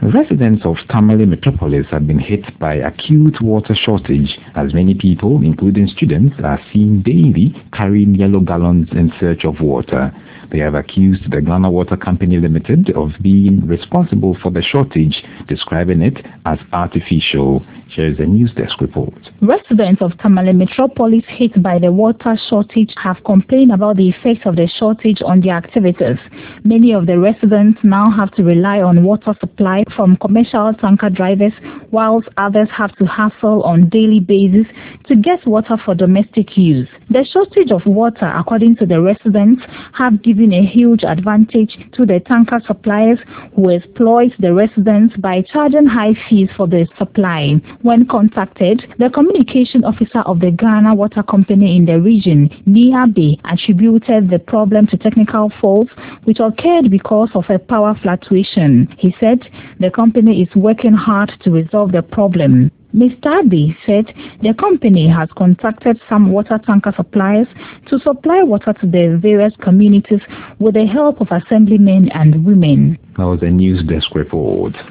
Residents of Tamale Metropolis have been hit by acute water shortage as many people, including students, are seen daily carrying yellow gallons in search of water. They have accused the Ghana Water Company Limited of being responsible for the shortage, describing it as artificial. Here is a news desk report. Residents of Tamale Metropolis hit by the water shortage have complained about the effects of the shortage on their activities. Many of the residents now have to rely on water supply from commercial tanker drivers, whilst others have to hustle on daily basis to get water for domestic use. The shortage of water, according to the residents, have given a huge advantage to the tanker suppliers who exploit the residents by charging high fees for the supply. When contacted, the communication officer of the Ghana Water Company in the region, Niabe, attributed the problem to technical faults which occurred because of a power fluctuation. He said the company is working hard to resolve the problem. Mr. Abe said the company has contacted some water tanker suppliers to supply water to the various communities with the help of assemblymen and women. That was a news desk report.